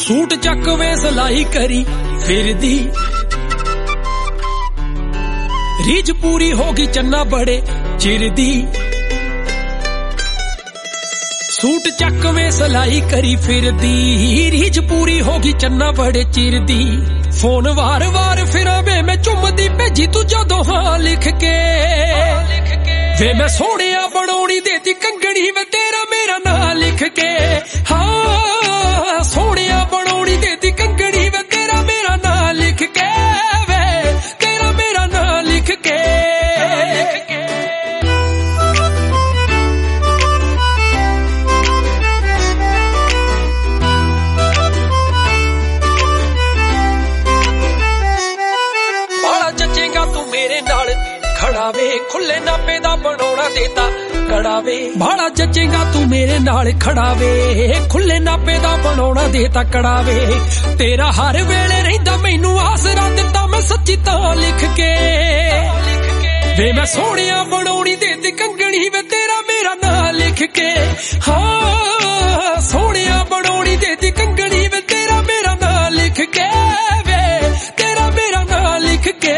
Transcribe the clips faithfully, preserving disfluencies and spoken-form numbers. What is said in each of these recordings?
suit चकवे सिलाई करी फिरदी रीझ पूरी होगी चन्ना बड़े चिरदी सूट चकवे सिलाई करी फिरदी रीझ पूरी होगी चन्ना बड़े चिरदी फोन वार वार फिरा वे मैं चुमदी भेजी तू जदों हां लिख के वे मैं सोहणिया बनौनी देती कंगणी वे तेरा मेरा नां लिख के हाँ सोहणिया बनौनी देती कंगणी वे तेरा मेरा नां लिख के वे तेरा मेरा नां लिख के बाला जचेगा तू मेरे नाल खड़ा वे खुले नापे दा बनौना देता कड़ा वे भाड़ा जचेगा तू मेरे नाल खड़ा वे खुले नापे दा बनौना देता कड़ा वे तेरा हर वेले रहिंदा मैनू आसरा दिता मैं सच्ची तां लिख के वे मैं सोहणिया बनौनी देती कंगणी वे तेरा मेरा नां लिख के हाँ सोहणिया बनौनी देती कंगणी वे तेरा मेरा नां लिख के वे तेरा मेरा नां लिख के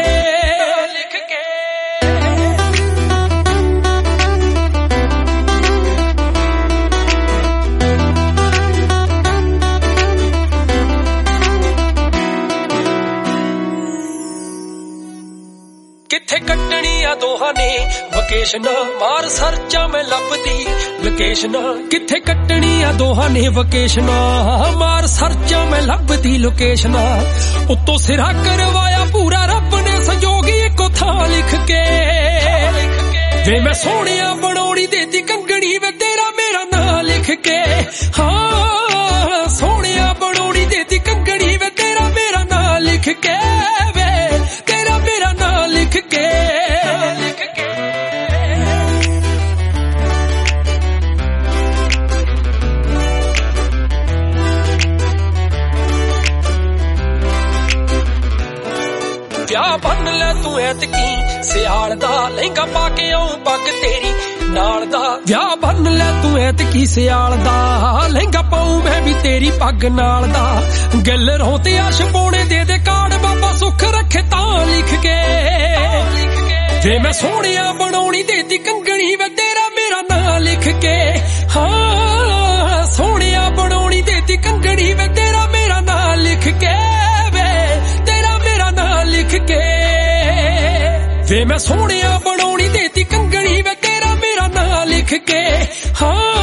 किथे कट्टनी आ दोहां ने वकेशन मार सर्चा मैं लभदी लोकेशन किथे कट्टनी आ दोहां ने वकेशन मार सर्चा मैं लभदी लोकेशन उत्तों सिरा करवाया पूरा रब ने संजोगी इको थां लिख के वे मैं सोहणिया बनौनी देती कंगणी वे तेरा मेरा नां लिख के हाँ सोहणिया बनौनी देती कंगणी वे तेरा मेरा नां लिख के वे तेरा मेरा नां लिख के लिख के ਵਿਆਹ ਬੰਨ ਲੈ ਤੂੰ ਐਤਕੀ ਸਿਆਲ ਦਾ ਲਹਿੰਗਾ ਪਾ ਕੇ ਆਉਂ ਪੱਗ ਤੇਰੀ ਨਾਲ ਦਾ ਵਿਆਹ ਬੰਨ ਲੈ ਤੂੰ ਐਤਕੀ ਸਿਆਲ ਦਾ ਲਹਿੰਗਾ ਪਾਉਂ ਮੈਂ ਵੀ ਤੇਰੀ ਪੱਗ ਨਾਲ ਦਾ ਗੱਲ ਰੋਂ ਤੇ ਆਸ਼ ਪੌਣੇ ਦੇ ਦੇ ਕਾਰਡ ਬਾਬਾ ਸੁੱਖ ਰੱਖੇ ਤਾਂ ਲਿਖ ਕੇ ਵੇ ਮੈਂ ਸੋਹਣਿਆ ਬਣਾਉਣੀ ਦੇਤੀ ਕੰਗਣੀ ਵੇ ਤੇਰਾ ਮੇਰਾ ਨਾਂ ਲਿਖ ਕੇ ਹਾਂ ਸੋਹਣਿਆ ਬਣਾਉਣੀ ਦੇਤੀ ਕੰਗਣੀ ਵੇ ਤੇਰਾ ਮੇਰਾ ਨਾਂ ਲਿਖ ਕੇ ਵੇ ਤੇਰਾ ਮੇਰਾ ਨਾਂ ਲਿਖ ਕੇ ਵੇ ਮੈਂ ਸੋਹਣਿਆ ਬਣਾਉਣੀ ਦੇਤੀ ਕੰਗਣੀ ਵੇ ਤੇਰਾ ਮੇਰਾ ਨਾਂ ਲਿਖ ਕੇ ਹਾਂ